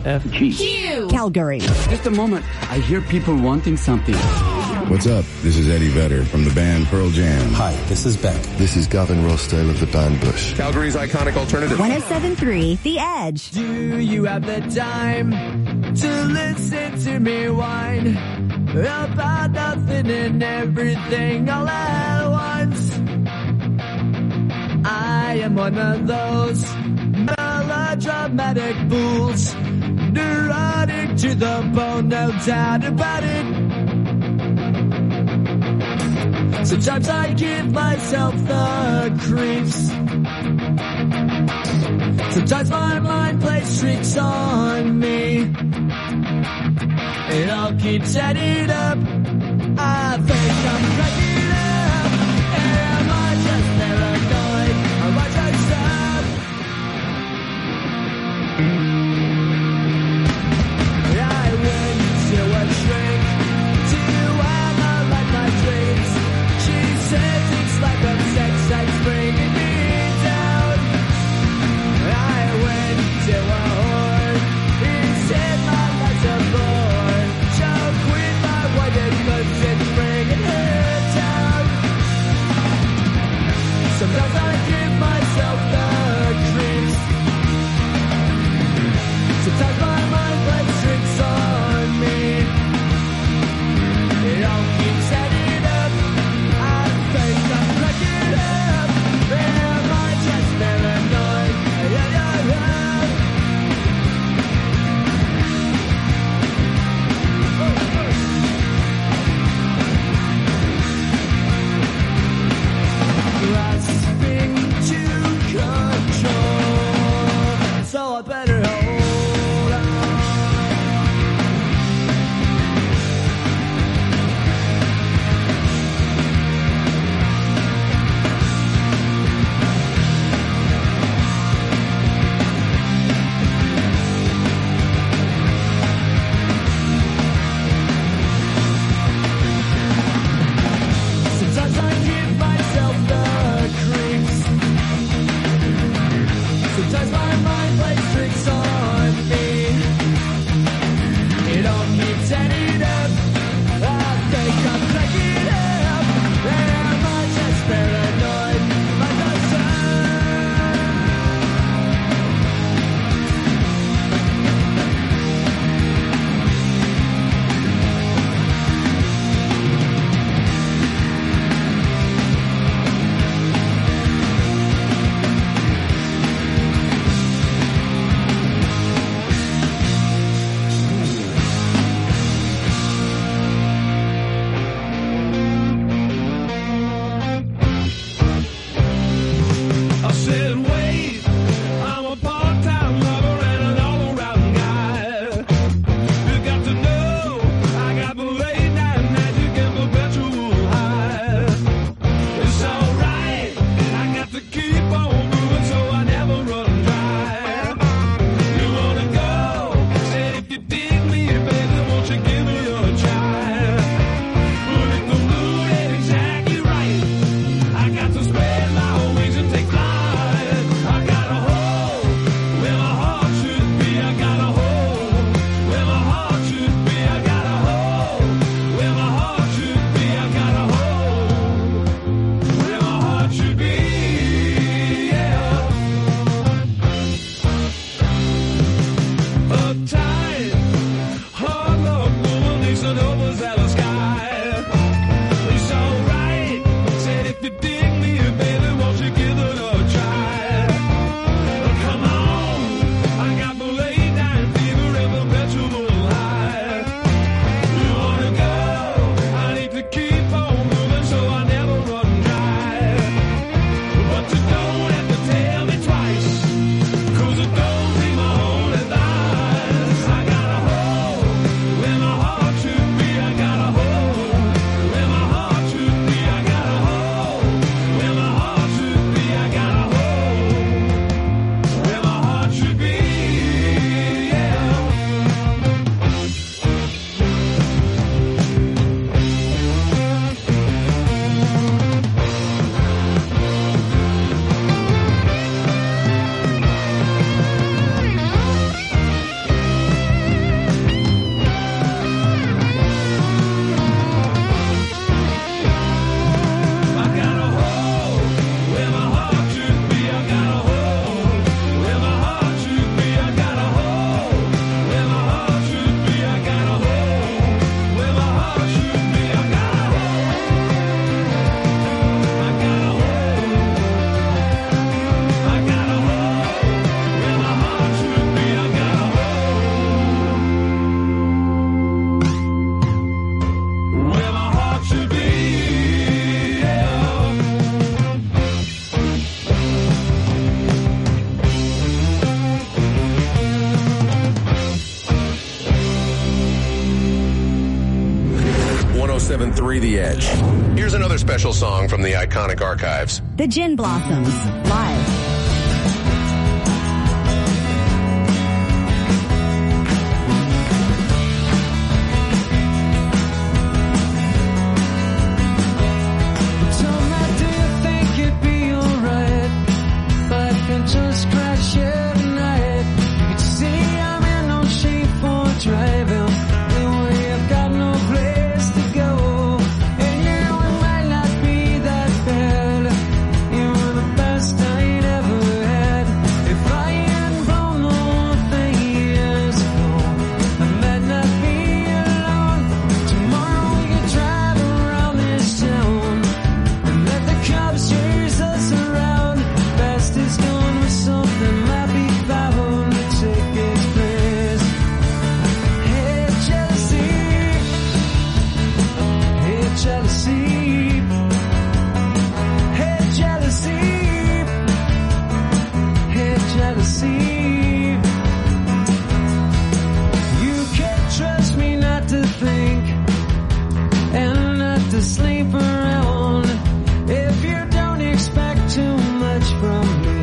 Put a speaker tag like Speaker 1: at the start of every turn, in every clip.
Speaker 1: Q.
Speaker 2: Calgary.
Speaker 3: Just a moment. I hear people wanting something.
Speaker 4: What's up? This is Eddie Vedder from the band Pearl Jam.
Speaker 5: Hi, this is Beck.
Speaker 6: This is Gavin Rossdale of the band Bush.
Speaker 7: Calgary's iconic alternative.
Speaker 2: 107.3 The Edge.
Speaker 8: Do you have the time to listen to me whine about nothing and everything all at once? I am one of those melodramatic fools, neurotic to the bone, no doubt about it. Sometimes I give myself the creeps. Sometimes my mind plays tricks on me. It all keeps adding up. I think I'm cracking up. Am I just paranoid? Am I just up? I went to a shrink to analyze my dreams. She says it's like a sex that's bringing me down. I went to a whore. He said my life's a bore. So quit my wife and cause it's bringing her
Speaker 1: 107.3 The Edge. Here's another special song from the iconic archives.
Speaker 2: The Gin Blossoms, live.
Speaker 8: Just crash here tonight. You can see I'm in no shape for driving. Anyway, I've got no place to go. And you know it might not be that bad. You were the best I'd ever had. If I hadn't blown the whole thing years ago, I might not be alone. Tomorrow we can drive around this town and let the cops chase us around. Best is gone. Something might be bound to take its place. Hey, jealousy. Hey, jealousy. Hey, jealousy. Hey, jealousy. You can't trust me not to think and not to sleep around. If you don't expect too much from me,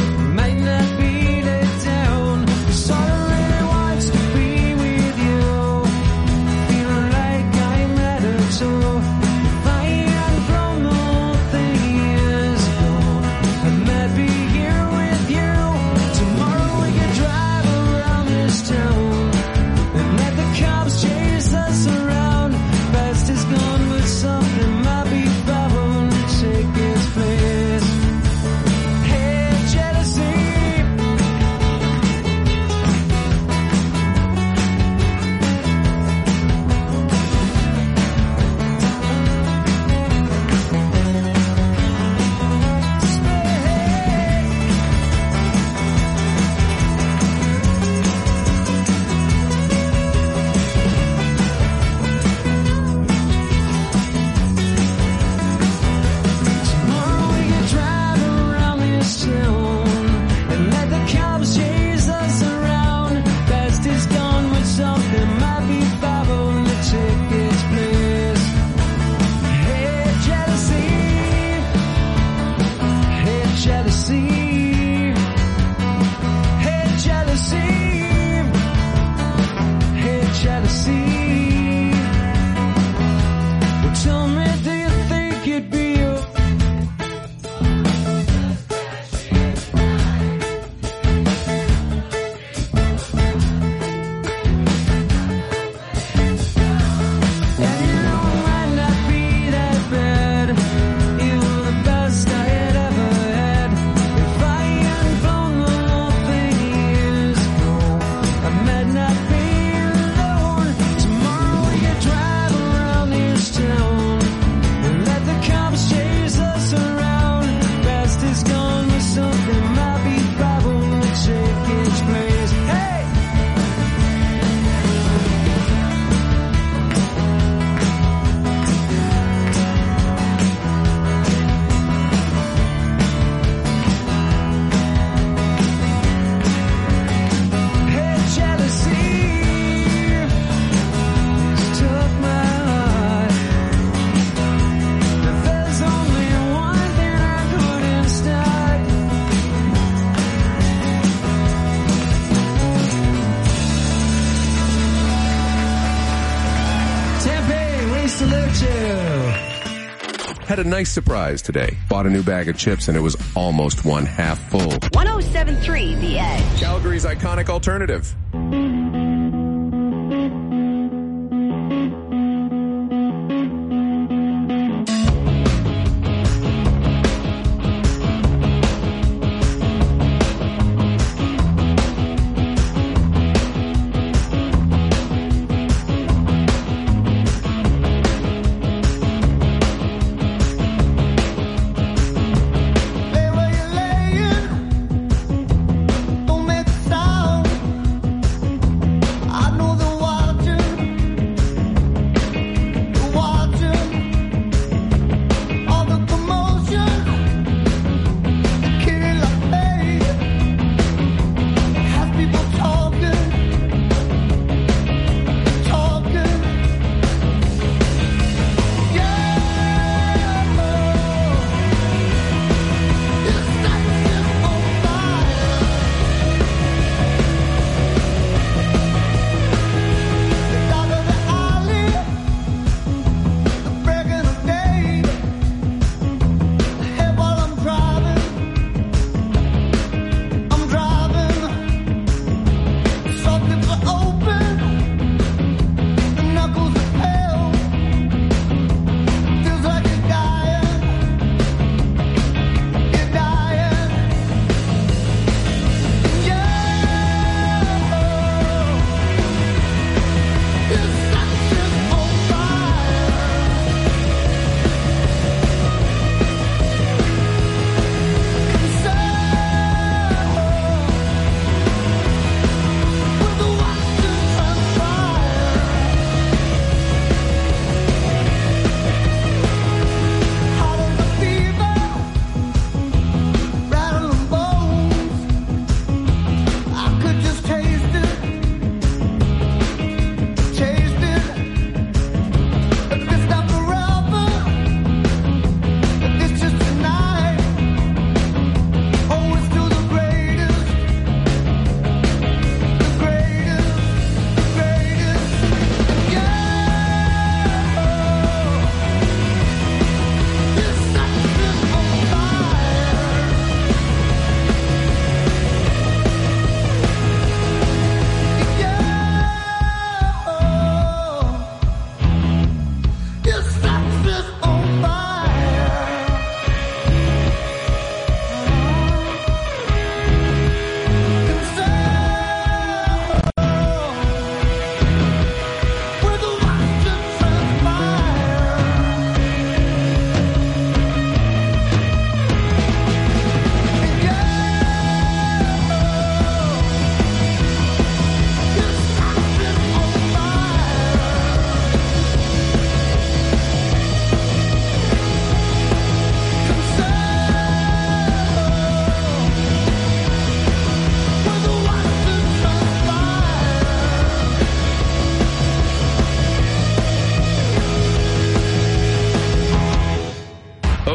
Speaker 1: Had a nice surprise today. Bought a new bag of chips and it was almost one half full.
Speaker 2: 107.3 The Edge.
Speaker 1: Calgary's iconic alternative.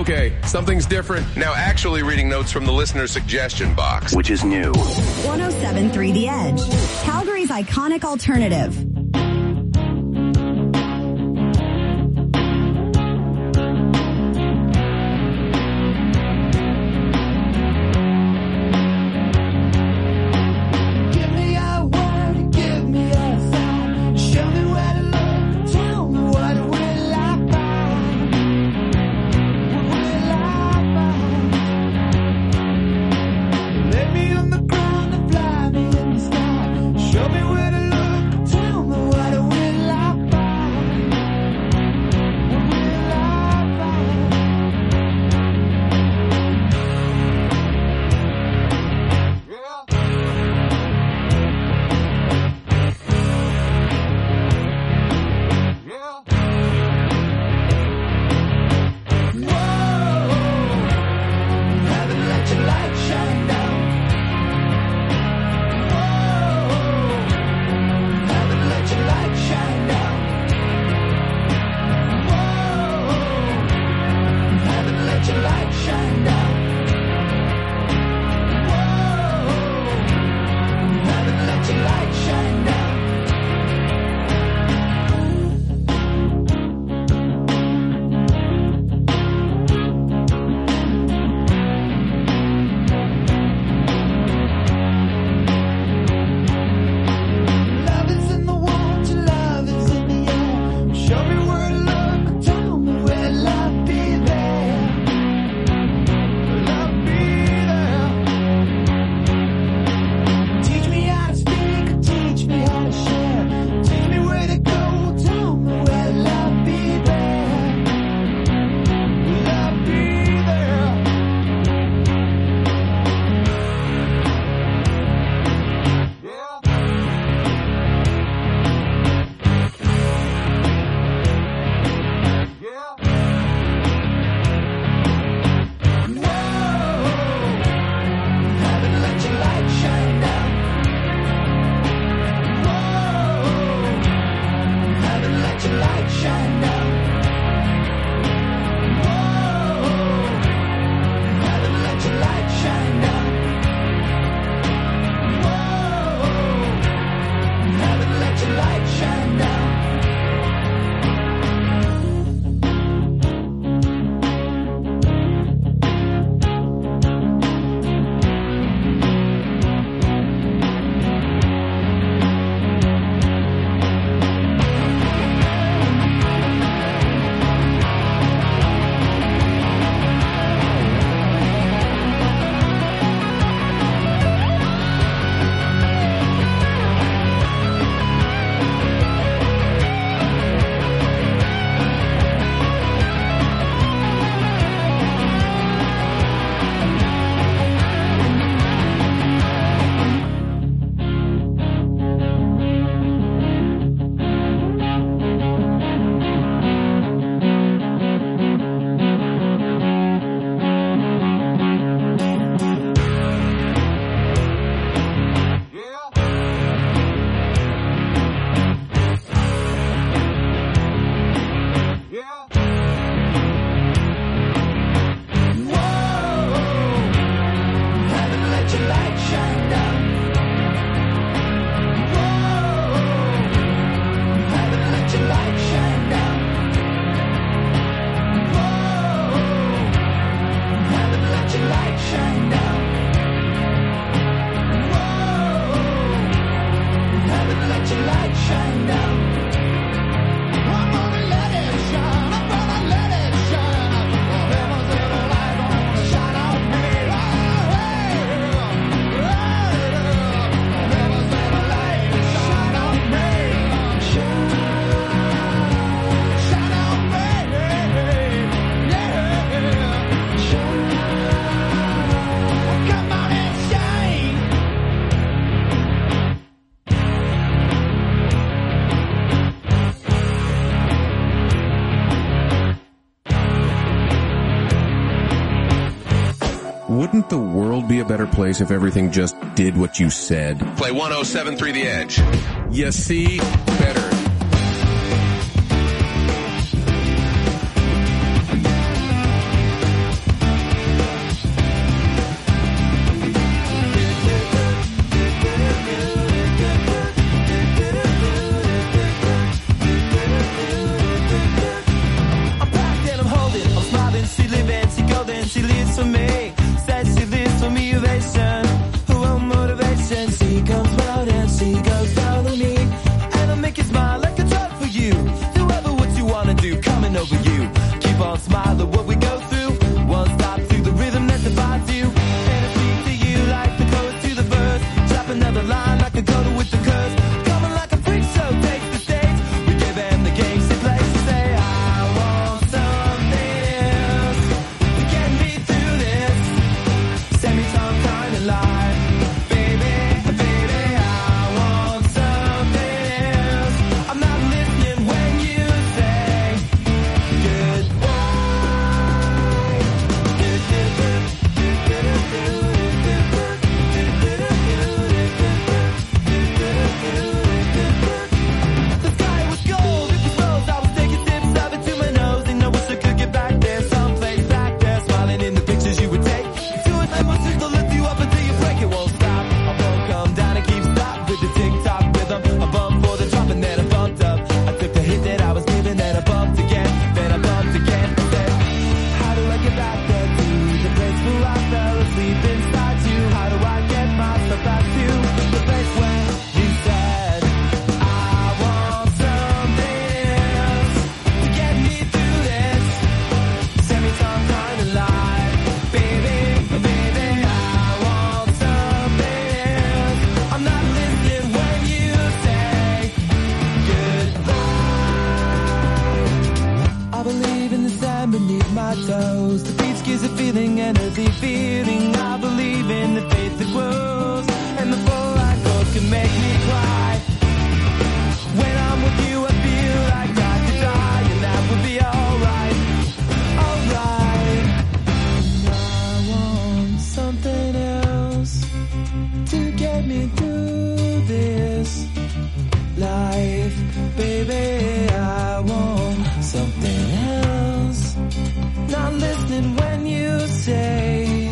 Speaker 1: Okay, something's different. Now actually reading notes from the listener suggestion box.
Speaker 5: Which is new.
Speaker 2: 107.3 The Edge. Calgary's iconic alternative.
Speaker 1: Wouldn't the world be a better place if everything just did what you said? Play 107.3 The Edge. You see, better.
Speaker 8: motivation. She lives for me. Says she lives for motivation. Her own motivation. She comes round and she goes down on me. And I'll make you smile like a drug for you. Do ever what you wanna do, coming over you. Keep on smiling what we go through. One stop to the rhythm that defines you. And I speak to you like the chorus to the verse. Drop another line like a coda with the curse. Coming like a freak show, takes the stage. We give them the game she plays. She say, I want something else to get me through this. Send me some kind of life. Baby, baby, I want something else. I'm not listening when you say goodbye. The sky was gold, it was rose. I was taking sips of it to my nose. And I wish I could get back there, someplace back there. Smiling in the pictures you would take. Do it, I must just lift you up until you break. It won't stop. I won't come down and keep stop with the tick-tock rhythm. I bumped for the drop and then I bumped up. I took the hit that I was giving, then I bumped again. Then I bumped again. I said, how do I get back there to the place where I fell asleep inside you? How do I get myself back to the place where you said I want something else to get me through this? Send me some kind of life, baby, baby. I want something else. I'm not listening when you say goodbye. I believe in the sand beneath my toes. The beach gives a feeling, energy feeling. I believe in the faith that grows, and the full light goes can make me cry. When I'm with you, I feel like I could die, and that would be alright, alright. I want something else to get me through this life, baby. I want something else. Not listening when you say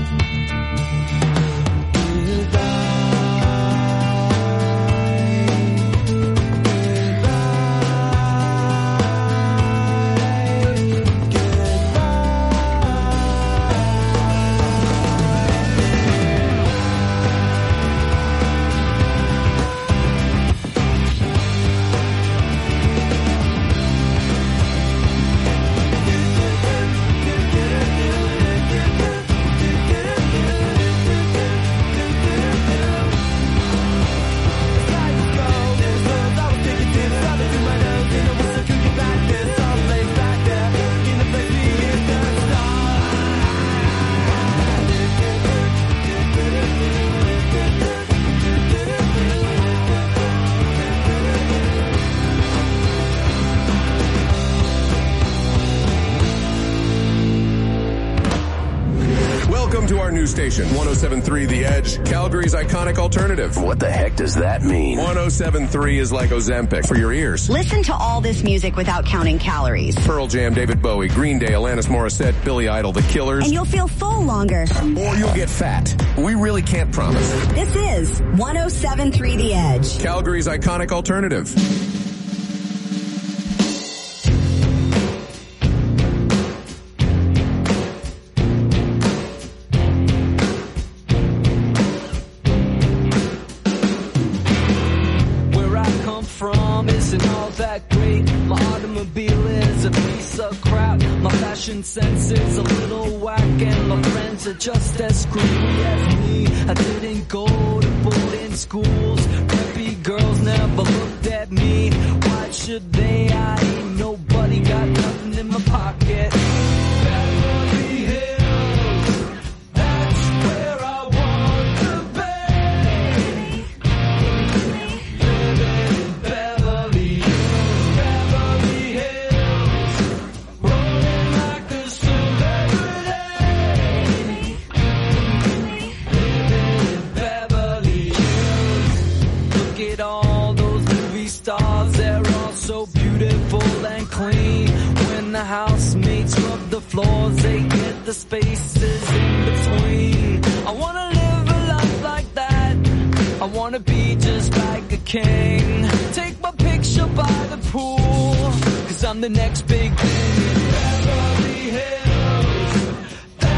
Speaker 1: Station 107.3 The Edge, Calgary's iconic alternative.
Speaker 5: What the heck does that mean?
Speaker 1: 107.3 is like Ozempic for your ears.
Speaker 2: Listen to all this music without counting calories.
Speaker 1: Pearl Jam, David Bowie, Green Day, Alanis Morissette, Billy Idol, The Killers.
Speaker 2: And you'll feel full longer.
Speaker 1: Or you'll get fat. We really can't promise.
Speaker 2: This is 107.3 The Edge,
Speaker 1: Calgary's iconic alternative.
Speaker 8: Sense is a little whack and my friends are just as screwy as me. I didn't go to boarding schools. Preppy girls never looked at me. Why should they? I ain't nobody, got nothing in my pocket. Beverly Hills, that's where I want to be. Living in Beverly Hills, Beverly Hills, rolling like a celebrity. Living in Beverly Hills. Look at all those movie stars, they're all so beautiful and clean. When the housemates rub the floors, they get the spaces in between. I wanna live a life like that. I wanna be just like a king. Take my picture by the pool, 'cause I'm the next big thing in Beverly Hills.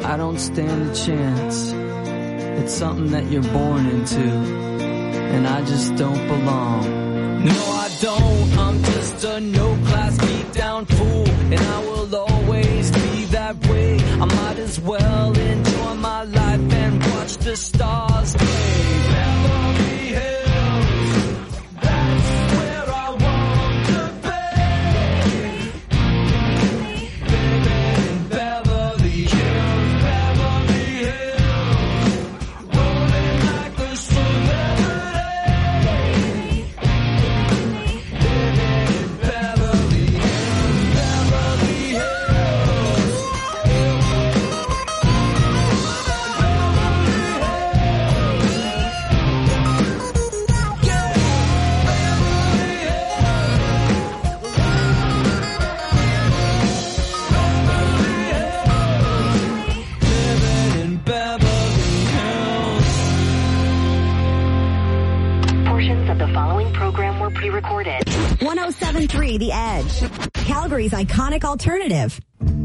Speaker 8: I don't stand a chance. It's something that you're born into, and I just don't belong. No, I don't. I'm just a no-class beat-down fool, and I will always be that way. I might as well enjoy my life and watch the stars play. Beverly Hills, that's where I want to be. Living in Beverly Hills, Beverly Hills, rolling like a celebrity. Living in Beverly Hills, Beverly Hills. Living in Beverly Hills.
Speaker 2: Portions of the following program were pre-recorded. 107.3 The Edge, Calgary's iconic alternative.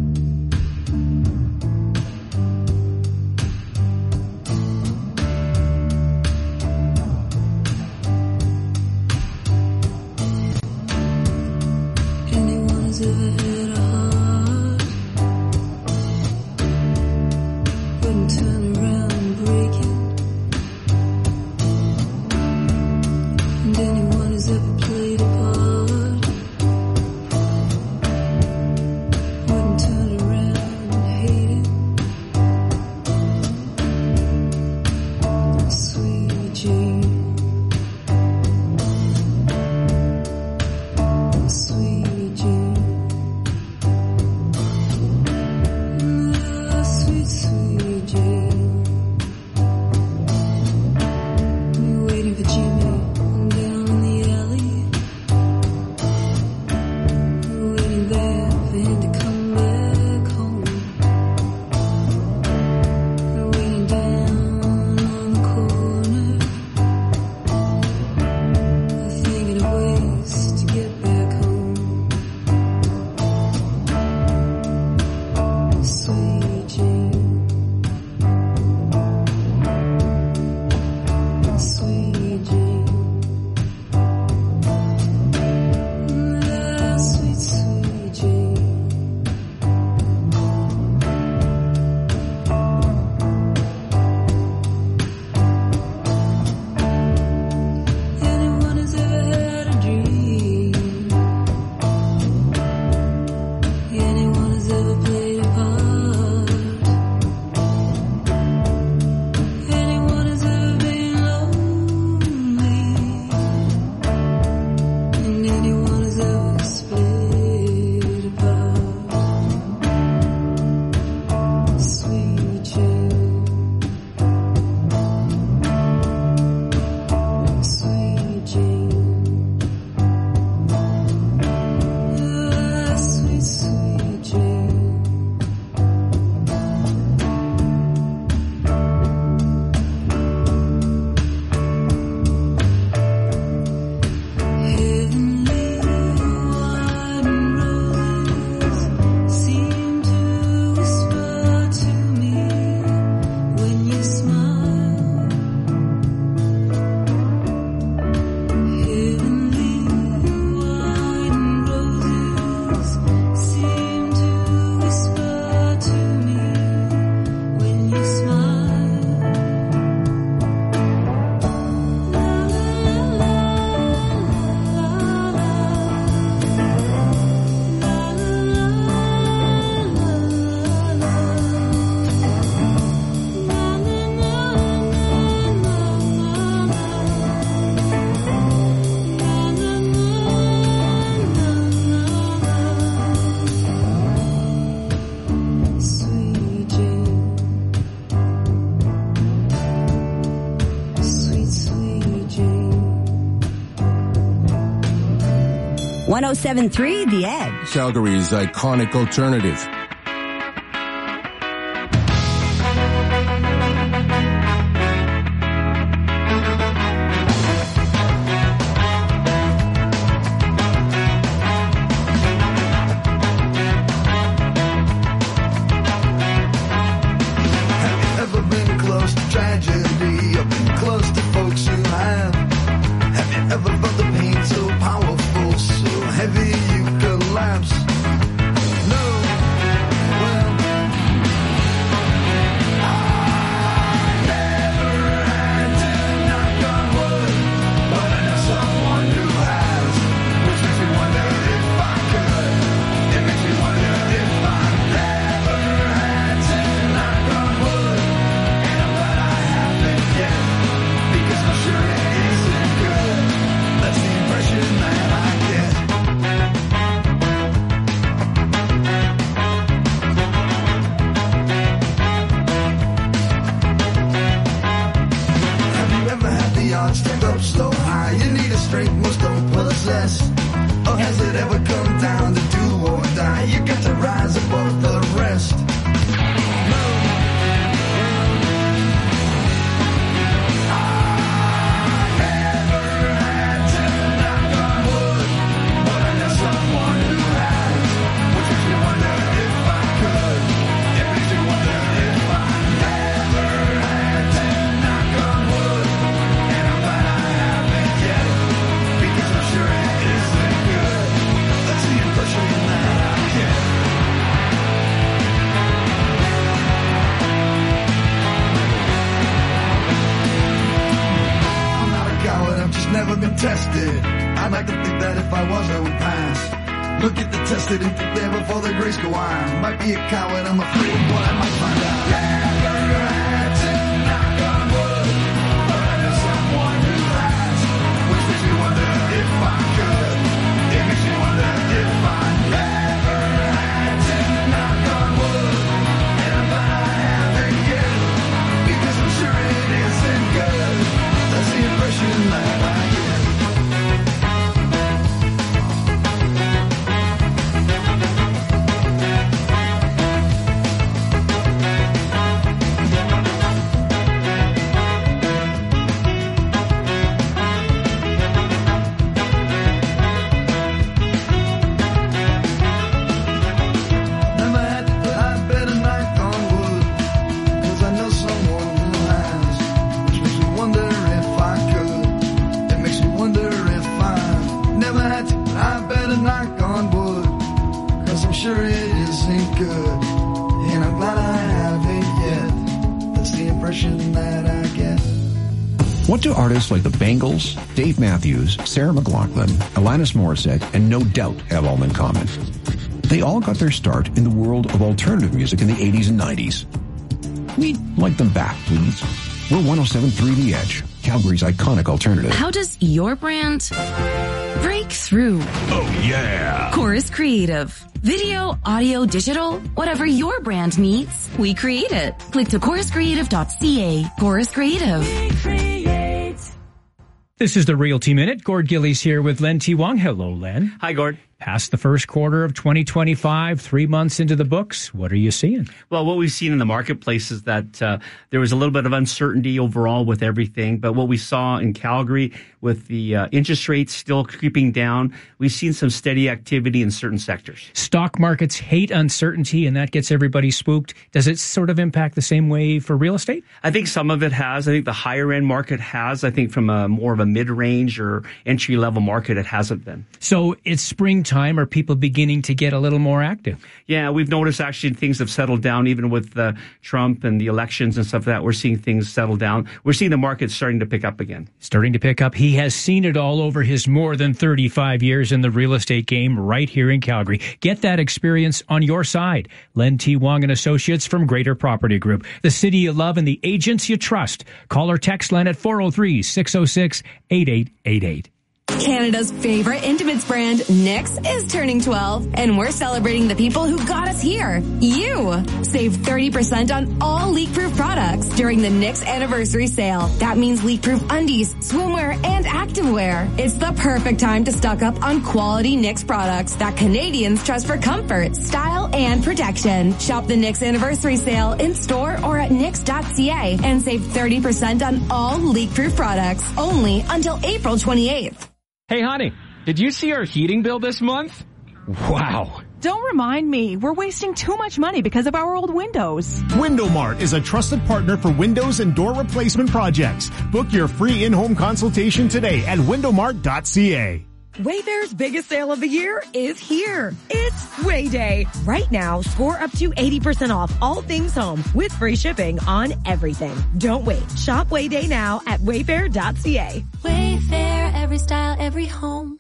Speaker 8: Anyone's ever had a heart, wouldn't turn around and break it. And anyone who's ever played a part, wouldn't turn around and hate it. Sweet Jane, sweet Jane. Sweet, sweet Jane. You're waiting for Jimmy down in the alley. You're waiting there for him to come back home. You're waiting down on the corner, thinking of ways to get back home. Sweet Jane, sweet Jane, sweet, sweet Jane. Anyone who's ever had a dream, anyone who's ever played a part, anyone who's ever been lonely, and anyone who's ever split apart. Sweet Jane, sweet Jane, sweet, sweet Jane. Heavenly white roses seem to whisper to me when you smile. Heavenly white roses seem to whisper to me when you smile. La la la Sweet Jane, sweet, sweet Jane.
Speaker 2: 107.3 The Edge.
Speaker 1: Calgary's iconic alternative.
Speaker 7: I was, I would pass. Look at the test, I didn't think there before the grace go on. Might be a coward, I'm afraid of what I might find out. Never had to knock on wood, but I know someone who has, which makes me wonder if I could. It makes me wonder if I never had to knock on wood, and I'm glad I haven't yet, because I'm sure it isn't good. That's the impression that I get. Sure it isn't good, and I'm glad I haven't yet. That's the impression that I get.
Speaker 9: What do artists like the Bangles, Dave Matthews, Sarah McLachlan, Alanis Morissette, and No Doubt have all in common? They all got their start in the world of alternative music in the 80s and 90s. We'd like them back, please. We're 107.3 The Edge, Calgary's iconic alternative.
Speaker 10: How does your brand break through?
Speaker 9: Oh, yeah!
Speaker 10: Chorus Creative. Video, audio, digital, whatever your brand needs, we create it. Click to choruscreative.ca. Chorus Creative. We create.
Speaker 11: This is the Realty Minute. Gord Gillies here with Len T. Wong. Hello, Len.
Speaker 12: Hi, Gord.
Speaker 11: Past the first quarter of 2025, 3 months into the books, what are you seeing?
Speaker 12: Well, what we've seen in the marketplace is that there was a little bit of uncertainty overall with everything. But what we saw in Calgary with the interest rates still creeping down, we've seen some steady activity in certain sectors.
Speaker 11: Stock markets hate uncertainty, and that gets everybody spooked. Does it sort of impact the same way for real estate?
Speaker 12: I think some of it has. I think the higher end market has. I think from a more of a mid-range or entry-level market, it hasn't been.
Speaker 11: So it's springtime. Are people beginning to get a little more active?
Speaker 12: Yeah, we've noticed actually things have settled down, even with Trump and the elections and stuff like that. We're seeing things settle down. We're seeing the market starting to pick up again.
Speaker 11: Starting to pick up. He has seen it all over his more than 35 years in the real estate game right here in Calgary. Get that experience on your side. Len T. Wong and Associates from Greater Property Group. The city you love and the agents you trust. Call or text Len at 403-606-8888.
Speaker 2: Canada's favorite intimates brand, Knix, is turning 12, and we're celebrating the people who got us here. You! Save 30% on all leak-proof products during the Knix anniversary sale. That means leak-proof undies, swimwear, and activewear. It's the perfect time to stock up on quality Knix products that Canadians trust for comfort, style, and protection. Shop the Knix anniversary sale in store or at knix.ca and save 30% on all leak-proof products only until April 28th.
Speaker 13: Hey, honey, did you see our heating bill this month? Wow.
Speaker 14: Don't remind me. We're wasting too much money because of our old windows.
Speaker 15: WindowMart is a trusted partner for windows and door replacement projects. Book your free in-home consultation today at windowmart.ca.
Speaker 16: Wayfair's biggest sale of the year is here. It's Way Day. Right now, score up to 80% off all things home with free shipping on everything. Don't wait. Shop Way Day now at wayfair.ca.
Speaker 17: Wayfair, every style, every home.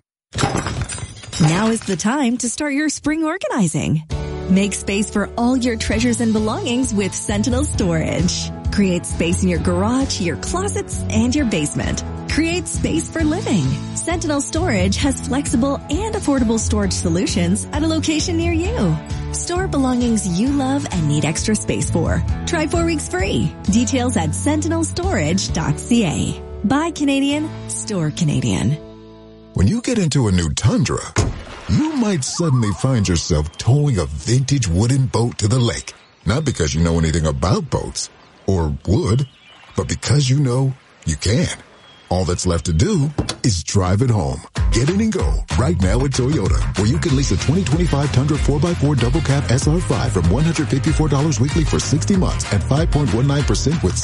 Speaker 2: Now is the time to start your spring organizing. Make space for all your treasures and belongings with Sentinel Storage. Create space in your garage, your closets, and your basement. Create space for living. Sentinel Storage has flexible and affordable storage solutions at a location near you. Store belongings you love and need extra space for. Try 4 weeks free. Details at sentinelstorage.ca. Buy Canadian, store Canadian.
Speaker 18: When you get into a new Tundra, you might suddenly find yourself towing a vintage wooden boat to the lake. Not because you know anything about boats, or would, but because you know you can. All that's left to do is drive it home. Get in and go right now at Toyota, where you can lease a 2025 Tundra 4x4 double cab SR5 from $154 weekly for 60 months at 5.19% with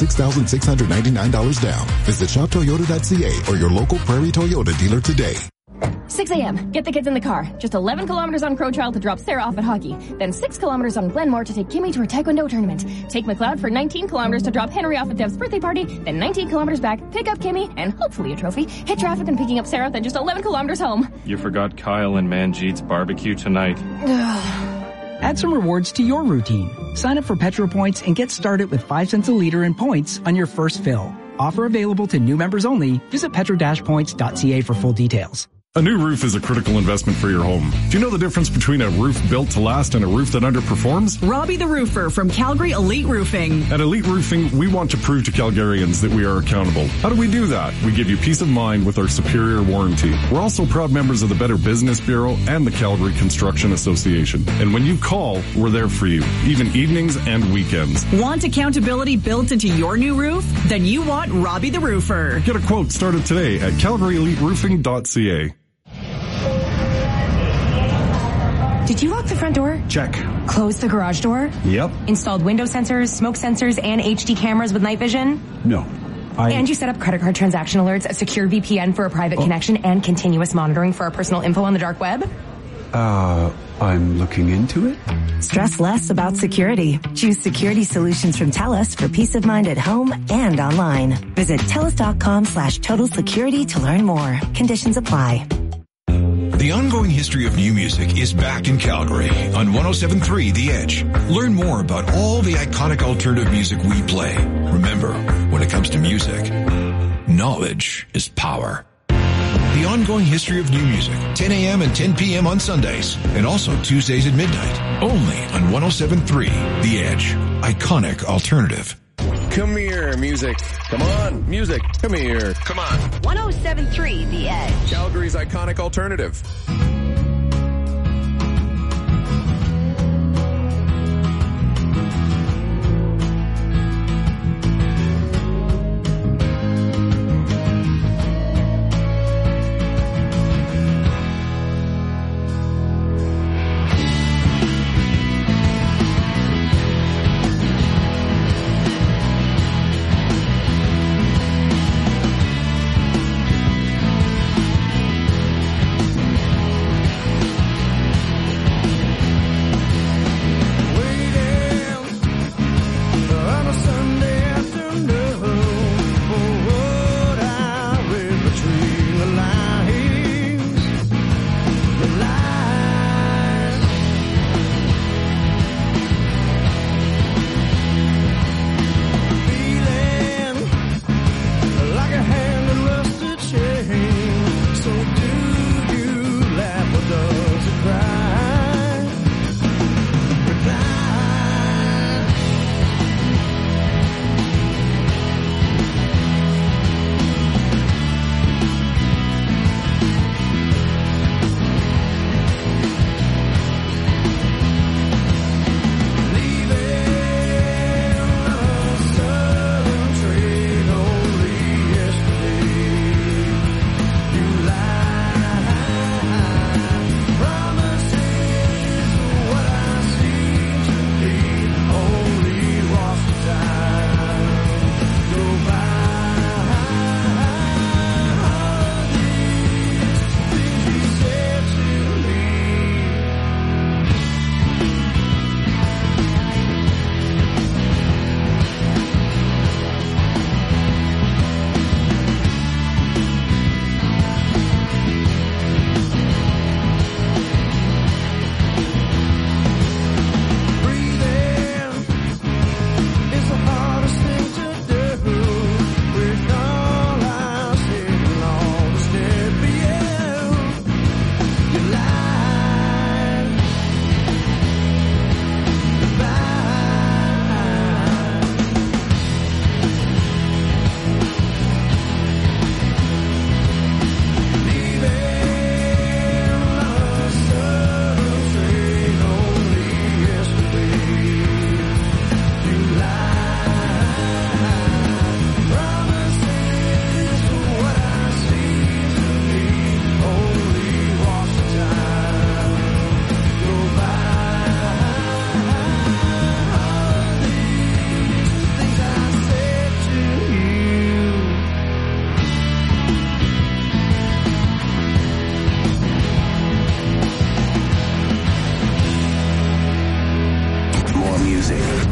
Speaker 18: $6,699 down. Visit shoptoyota.ca or your local Prairie Toyota dealer today.
Speaker 19: 6 a.m. Get the kids in the car. Just 11 kilometers on Crowchild to drop Sarah off at hockey. Then 6 kilometers on Glenmore to take Kimmy to her Taekwondo tournament. Take McLeod for 19 kilometers to drop Henry off at Dev's birthday party. Then 19 kilometers back, pick up Kimmy, and hopefully a trophy. Hit traffic and picking up Sarah, then just 11 kilometers home.
Speaker 20: You forgot Kyle and Manjeet's barbecue tonight.
Speaker 21: Add some rewards to your routine. Sign up for Petro Points and get started with 5 cents a liter in points on your first fill. Offer available to new members only. Visit petro-points.ca for full details.
Speaker 22: A new roof is a critical investment for your home. Do you know the difference between a roof built to last and a roof that underperforms?
Speaker 23: Robbie the Roofer from Calgary Elite Roofing.
Speaker 22: At Elite Roofing, we want to prove to Calgarians that we are accountable. How do we do that? We give you peace of mind with our superior warranty. We're also proud members of the Better Business Bureau and the Calgary Construction Association. And when you call, we're there for you, even evenings and weekends.
Speaker 23: Want accountability built into your new roof? Then you want Robbie the Roofer.
Speaker 22: Get a quote started today at calgaryeliteroofing.ca.
Speaker 24: Did you lock the front door?
Speaker 22: Check.
Speaker 24: Close the garage door?
Speaker 22: Yep.
Speaker 24: Installed window sensors, smoke sensors, and HD cameras with night vision?
Speaker 22: No.
Speaker 24: And you set up credit card transaction alerts, a secure VPN for a private connection, and continuous monitoring for our personal info on the dark web?
Speaker 3: I'm looking into it.
Speaker 24: Stress less about security. Choose security solutions from TELUS for peace of mind at home and online. Visit TELUS.com/total security to learn more. Conditions apply.
Speaker 25: The ongoing history of new music is back in Calgary on 107.3 The Edge. Learn more about all the iconic alternative music we play. Remember, when it comes to music, knowledge is power. The ongoing history of new music, 10 a.m. and 10 p.m. on Sundays, and also Tuesdays at midnight, only on 107.3 The Edge. Iconic alternative.
Speaker 1: Come here, music. Come on, music. Come here. Come on.
Speaker 26: 107.3 The Edge.
Speaker 1: Calgary's iconic alternative.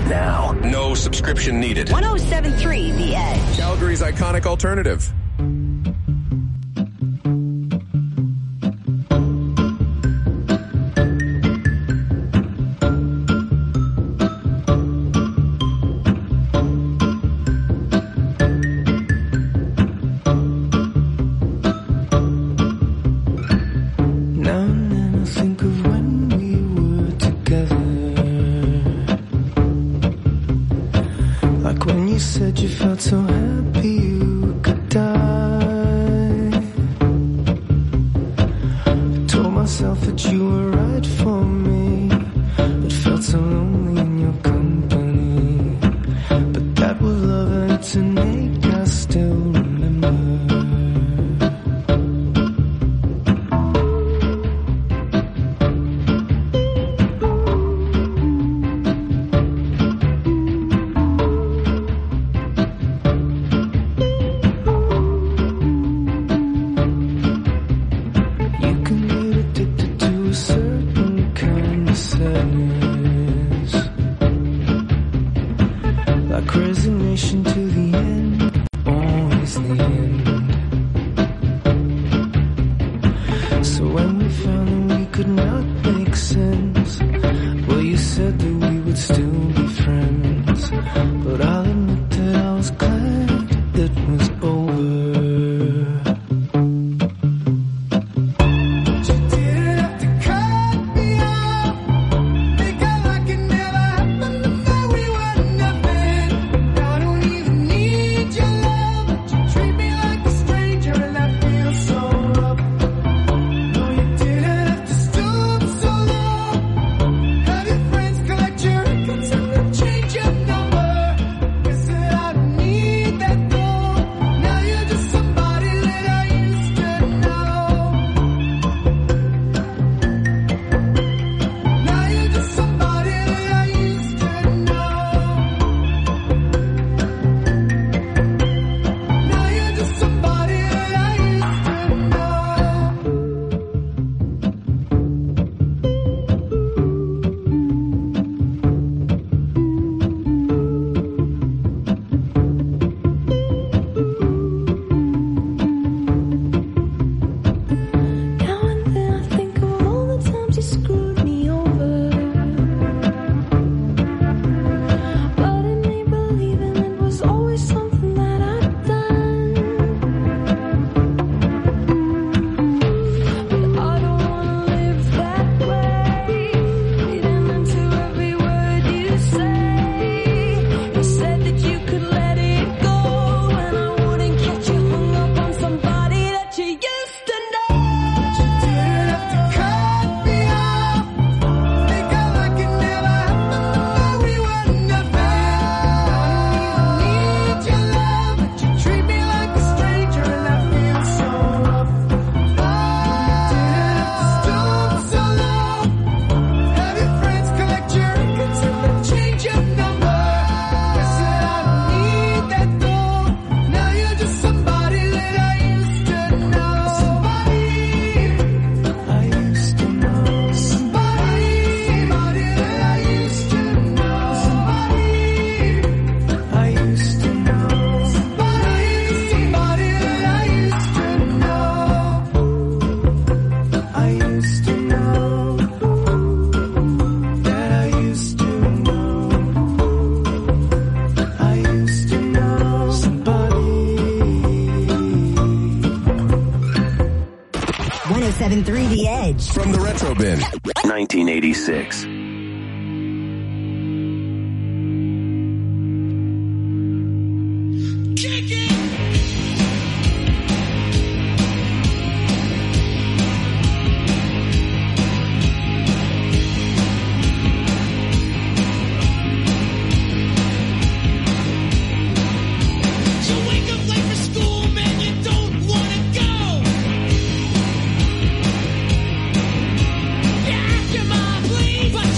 Speaker 1: now. No subscription needed.
Speaker 26: 107.3 The Edge.
Speaker 1: Calgary's iconic alternative.
Speaker 26: The Edge.
Speaker 1: From the Retro Bin, 1986.
Speaker 4: But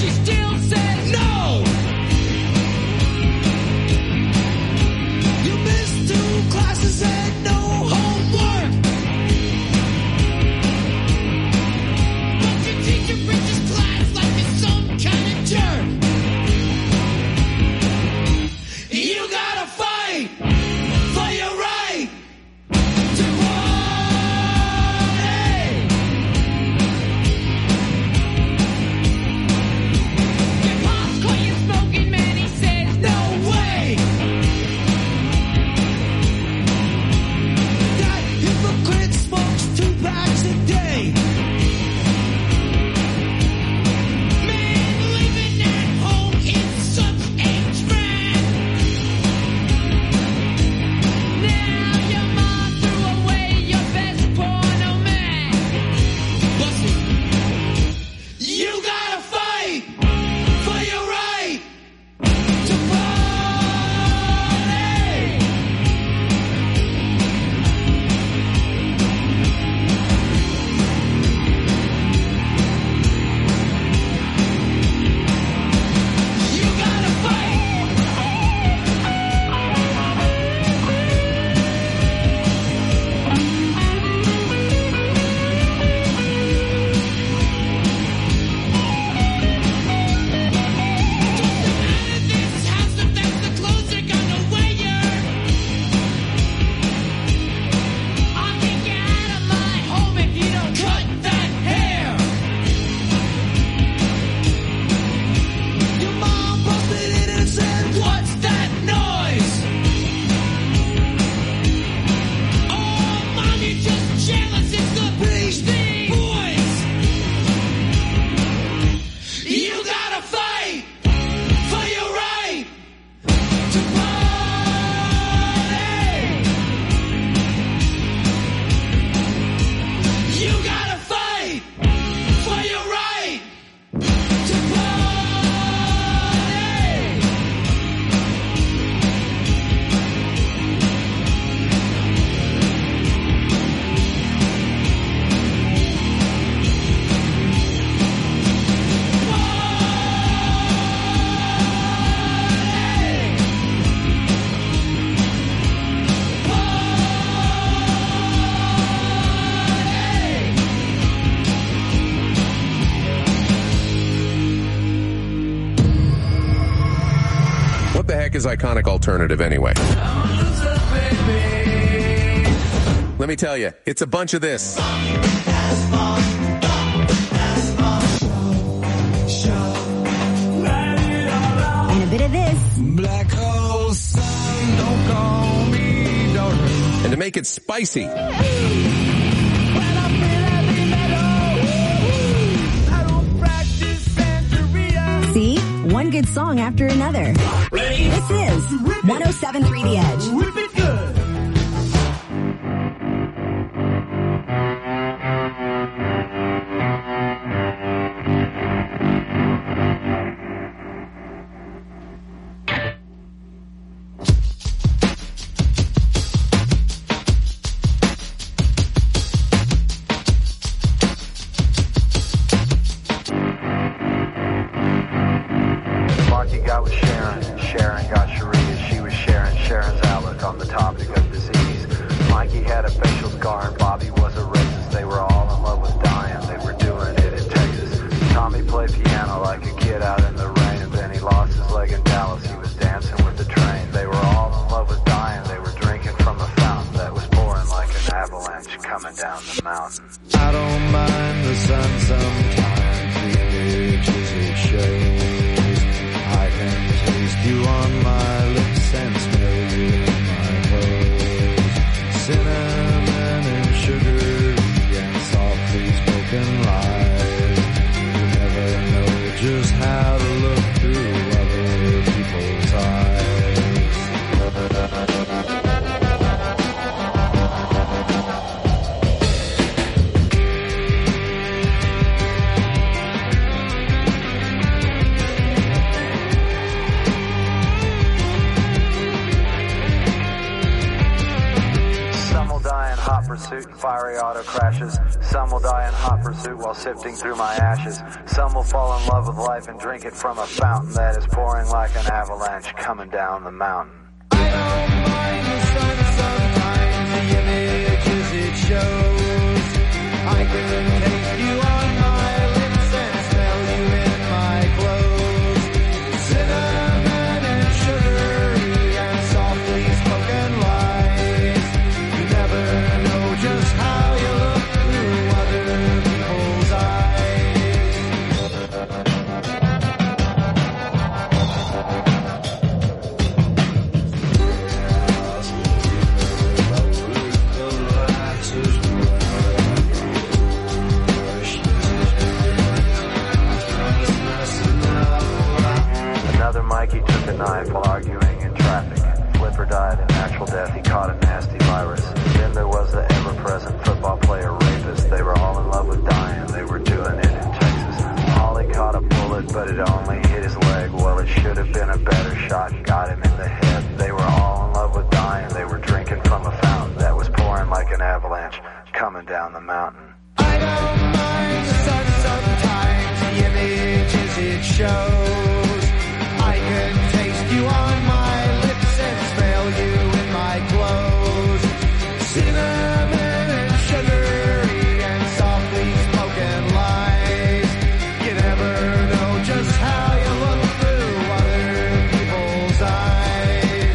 Speaker 1: heck is iconic alternative anyway? Let me tell you, it's a bunch of this.
Speaker 26: And a bit of this.
Speaker 4: Black hole sun, don't call me darling.
Speaker 1: And to make it spicy,
Speaker 26: see? One good song after another. This is 107.3 The Edge.
Speaker 4: Whip it good.
Speaker 5: Sifting through my ashes. Some will fall in love with life and drink it from a fountain that is pouring like an avalanche coming down the mountain. I don't mind the sun sometimes, the images it shows. I can taste you on my lips and smell you in my clothes. Cinnamon and sugary and softly spoken lies. You never know just how you look through other people's Another Mikey took a knife while arguing in traffic. Flipper died a natural death, he caught a nasty virus. Then there was the ever-present football player rapist. They were all in love with dying, they were doing it in Texas. Holly caught a bullet, but it only hit his leg. Well, it should have been a better shot, got him in the head. They were all in love with dying, they were drinking from a fountain that was pouring like an avalanche coming down the mountain. I don't mind the sun sometimes, the images it shows. I can taste you on my lips and smell you in my clothes. Cinnamon and sugary and softly spoken lies. You never know just how you look through other people's eyes.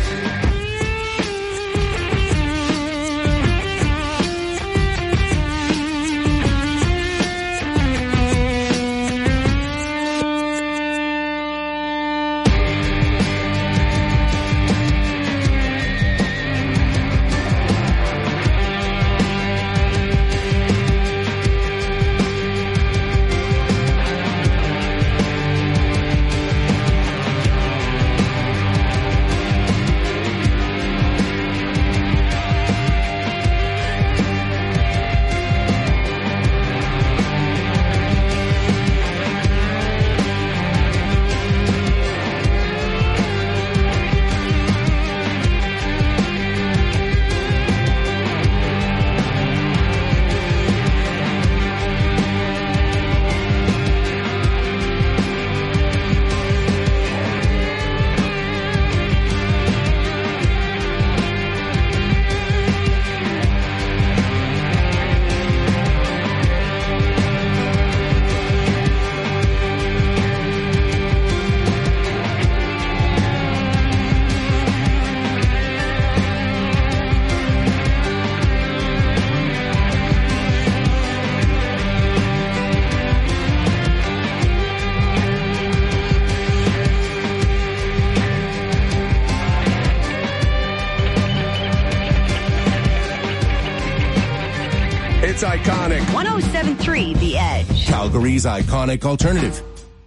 Speaker 1: It's iconic.
Speaker 26: 107.3 The Edge.
Speaker 1: Calgary's iconic alternative.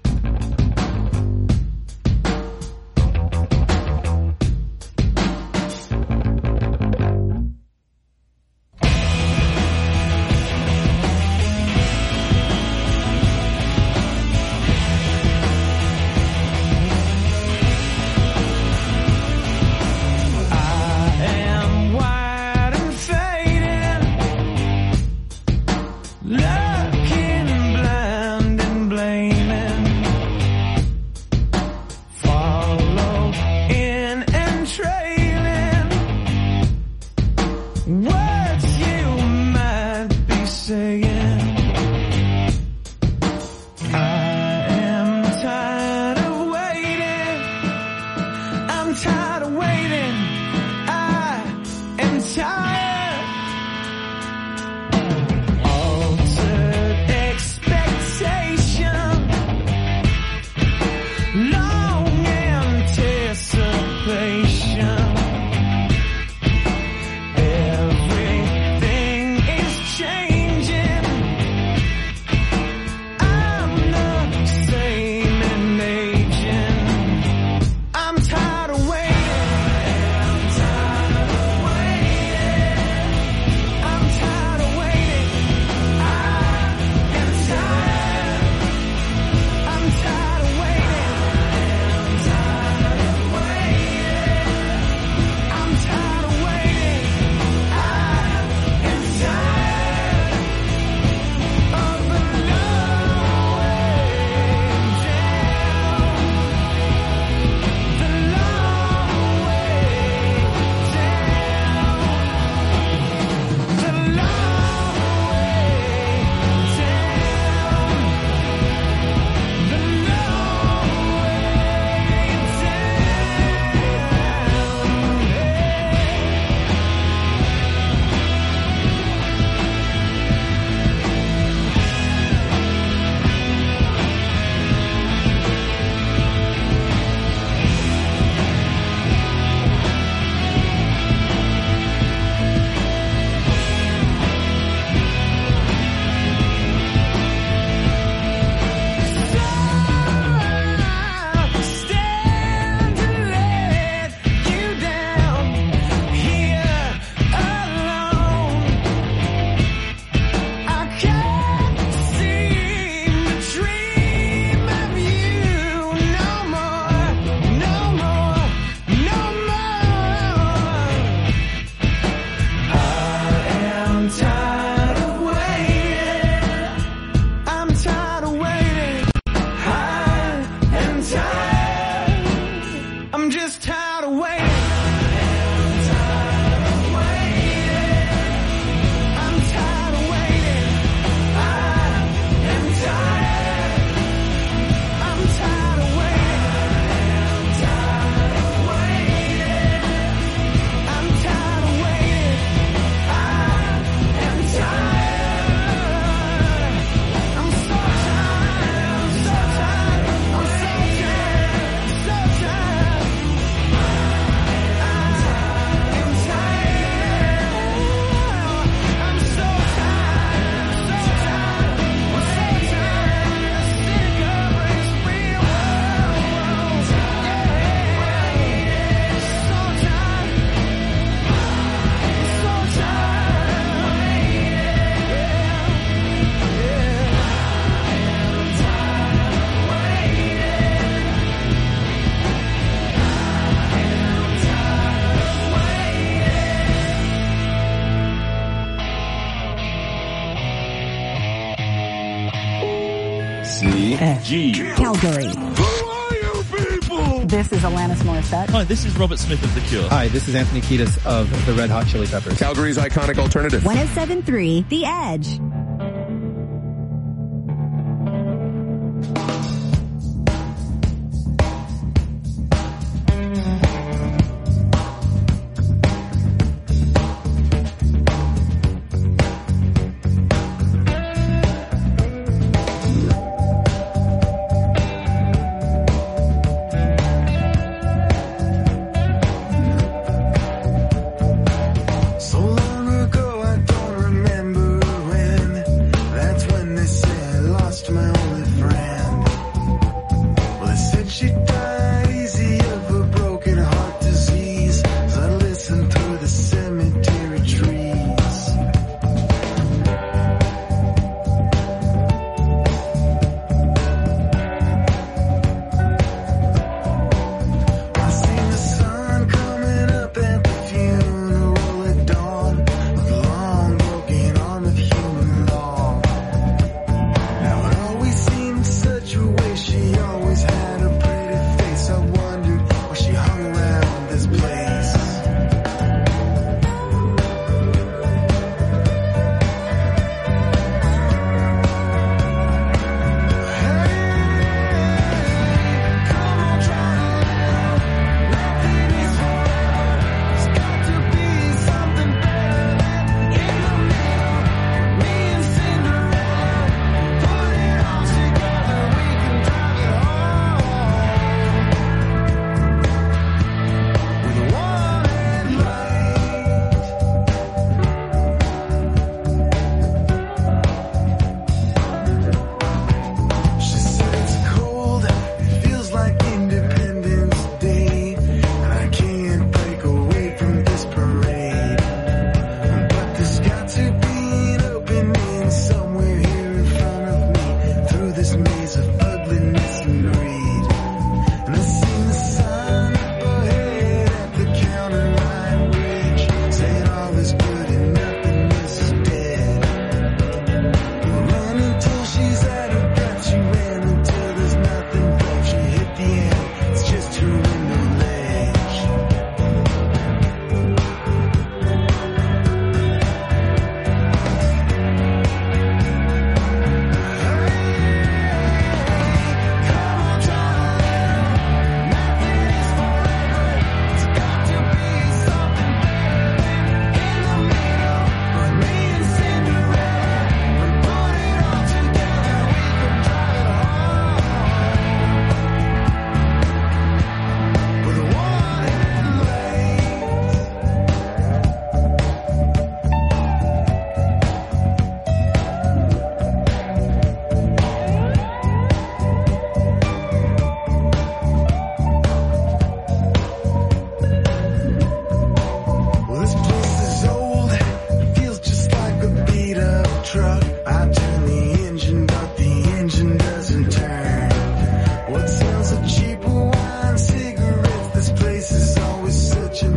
Speaker 6: C-G.
Speaker 26: Calgary.
Speaker 6: Who are you people?
Speaker 26: This is Alanis Morissette.
Speaker 7: Hi, this is Robert Smith of The Cure.
Speaker 8: Hi, this is Anthony Kiedis of the Red Hot Chili Peppers.
Speaker 1: Calgary's iconic alternative.
Speaker 26: 107.3 The Edge.